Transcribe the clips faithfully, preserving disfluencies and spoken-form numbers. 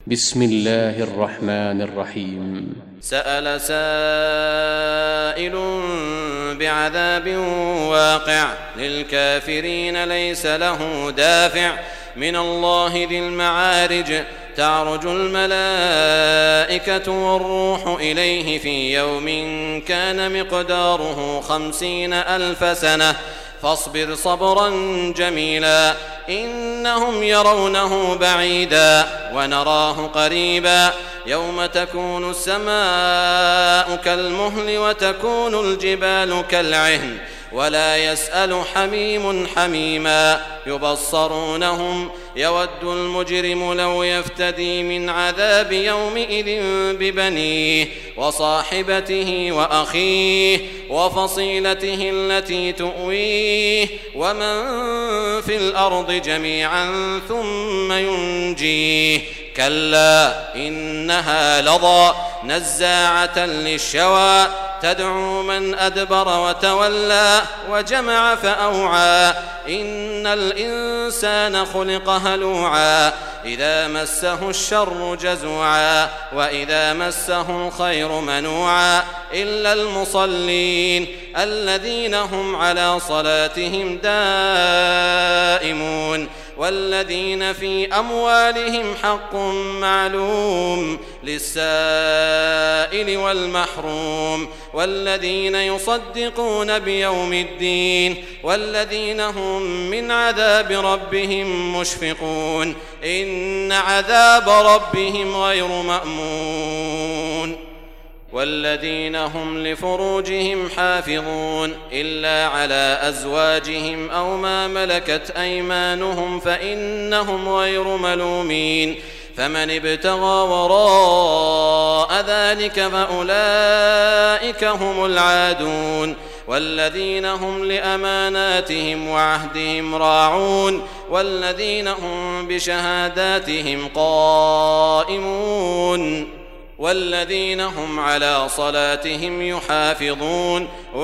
بسم الله الرحمن الرحيم. سأل سائل بعذاب واقع للكافرين ليس له دافع من الله ذي المعارج تعرج الملائكة والروح إليه في يوم كان مقداره خمسين ألف سنة فاصبر صبرا جميلا إنهم يرونه بعيدا ونراه قريبا يوم تكون السماء كالمهل وتكون الجبال كالعهن ولا يسأل حميم حميما يبصرونهم يود المجرم لو يفتدي من عذاب يومئذ ببنيه وصاحبته وأخيه وفصيلته التي تؤويه ومن في الأرض جميعا ثم ينجيه كلا إنها لظى نزاعة للشوى تدعو من أدبر وتولى وجمع فأوعى إن الإنسان خلق هلوعا إذا مسه الشر جزوعا وإذا مسه الخير منوعا إلا المصلين الذين هم على صلاتهم دائمون والذين في أموالهم حق معلوم للسائل والمحروم والذين يصدقون بيوم الدين والذين هم من عذاب ربهم مشفقون إن عذاب ربهم غير مأمون والذين هم لفروجهم حافظون إلا على أزواجهم أو ما ملكت أيمانهم فإنهم غير ملومين فمن ابتغى وراء ذلك فأولئك هم العادون والذين هم لأماناتهم وعهدهم راعون والذين هم بشهاداتهم قائمون والذين هم على صلاتهم يحافظون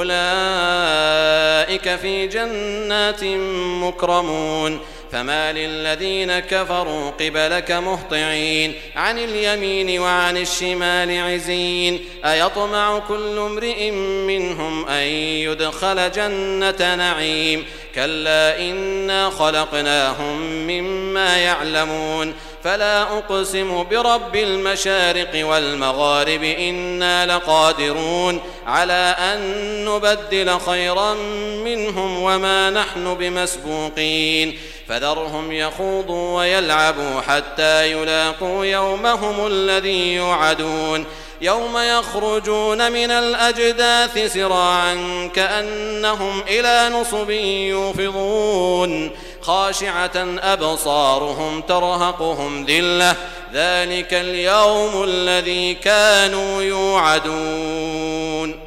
أولئك في جنات مكرمون فما للذين كفروا قبلك مهطعين عن اليمين وعن الشمال عزين أيطمع كل امرئ منهم أن يدخل جنة نعيم كلا إنا خلقناهم مما يعلمون فلا أقسم برب المشارق والمغارب إنا لقادرون على أن نبدل خيرا منهم وما نحن بمسبوقين فذرهم يخوضوا ويلعبوا حتى يلاقوا يومهم الذي يوعدون يوم يخرجون من الأجداث سراعا كأنهم إلى نصب يوفضون خاشعة أبصارهم ترهقهم ذلة ذلك اليوم الذي كانوا يوعدون.